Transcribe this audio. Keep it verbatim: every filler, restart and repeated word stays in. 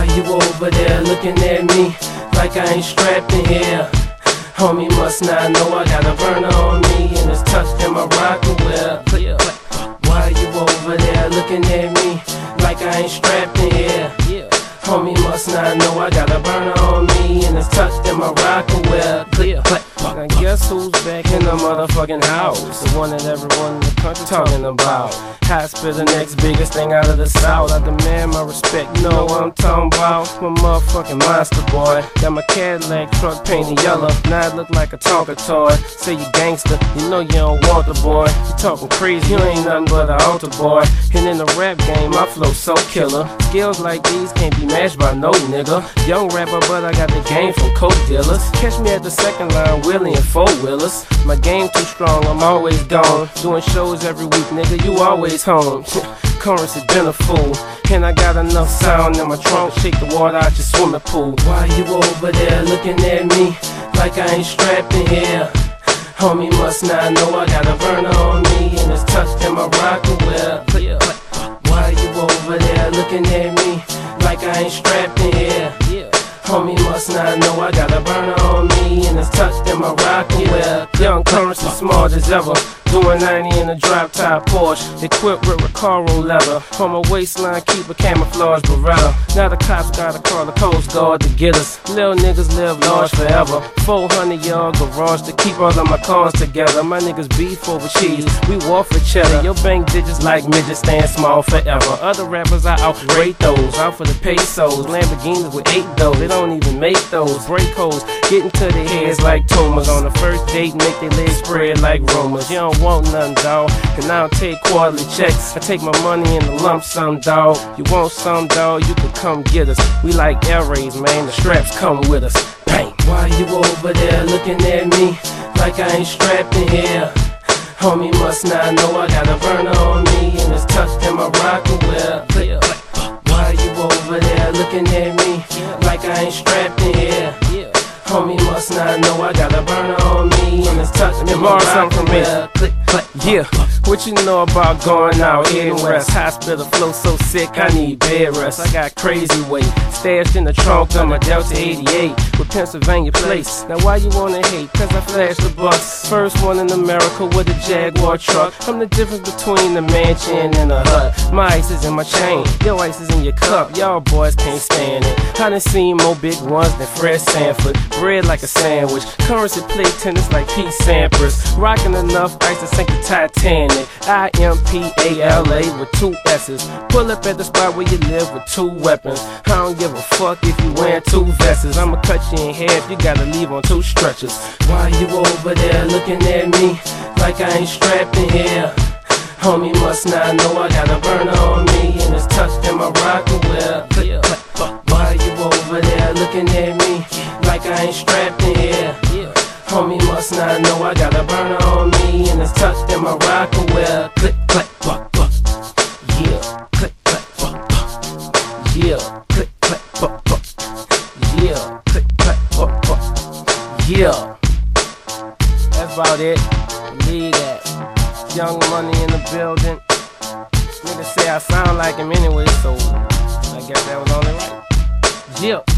Why you over there looking at me like I ain't strapped in here? Homie must not know I got a burner on me and it's tucked in my rocker well. Why you over there looking at me like I ain't strapped in here? Homie must not know I got a burner on me and it's tucked in my rocker well. Now guess who's back in the motherfucking house? The one that everyone in the country talking about. High spit the next biggest thing out of the south. I demand my respect, you know what I'm talking about. I'm a motherfucking monster boy. Got my Cadillac truck painted yellow. Now I look like a Tonka toy. Say you gangster, you know you don't want the boy. You talking crazy, you ain't nothing but an altar boy. And in the rap game, my flow so killer. Skills like these can't be matched by no nigga. Young rapper, but I got the game from coke dealers. Catch me at the second line, wheeling and four wheelers. My game too strong, I'm always gone. Doing shows every week, nigga, you always home. Currency been a fool, and I got enough sound in my trunk. Shake the water out your swimming pool. Why you over there looking at me like I ain't strapped in here? Homie must not know I got a burner on me and it's tucked in my rocker well. Why you over there looking at me like I ain't strapped in here? Homie must not know I got a burner on me and it's tucked in my rocker well. Young Currency, smart as ever. Doing ninety in a drop-top Porsche, equipped with Recaro leather. On my waistline, keep a camouflage Beretta. Now the cops gotta call the Coast Guard to get us. Little niggas live large forever. four hundred yard garage to keep all of my cars together. My niggas beef over cheese, we war for cheddar. Your bank digits like midgets stand small forever. Other rappers I outrate those, out for the pesos. Lamborghinis with eight doors, they don't even make those. Break holes, getting to their heads like tumors. On the first date, make their legs spread like rumors. You don't want nothing, dawg, and I don't take quarterly checks. I take my money in the lump sum, dawg. You want some, dawg, you can come get us. We like air raids, man, the straps come with us. Bang! Why you over there looking at me like I ain't strapped in here? Homie must not know I got a burner on me and it's tucked in my rocker well. Why you over there looking at me like I ain't strapped in here? Homie must not know I got a burner on me and it's tucked in my rocker well. Yeah, what you know about going out eating west? Hospital flow so sick, I need bed rest. I got crazy weight stashed in the trunk of my Delta eighty-eight with Pennsylvania plates. Now why you wanna hate? Cause I flashed the bucks. First one in America with a Jaguar truck. I'm the difference between the mansion and the hut. My ice is in my chain, your ice is in your cup. Y'all boys can't stand it. I done seen more big ones than Fred Sanford. Bread like a sandwich, Currency play tennis like Pete Sampras. Rockin' enough ice to sink the Titanic. I M P A L A with two S's. Pull up at the spot where you live with two weapons. I don't give a fuck if you wearing two vests. I'ma cut you in half, you gotta leave on two stretchers. Why you over there looking at me like I ain't strapped in here? Homie must not know I got a burner on me and it's tucked in my rocker well. Why you over there looking at me like I ain't strapped in here? Homie must not know I got a burner on me and it's tucked in my rocker well. Click, clack, buck, buck. Yeah, click, clack, buck, buck. Yeah, click, clack, buck, buck. Yeah, click, clack, buck, buck. Yeah. That's about it. Believe that. Young Money in the building. Niggas say I sound like him anyway, so I guess that was only right. Yeah.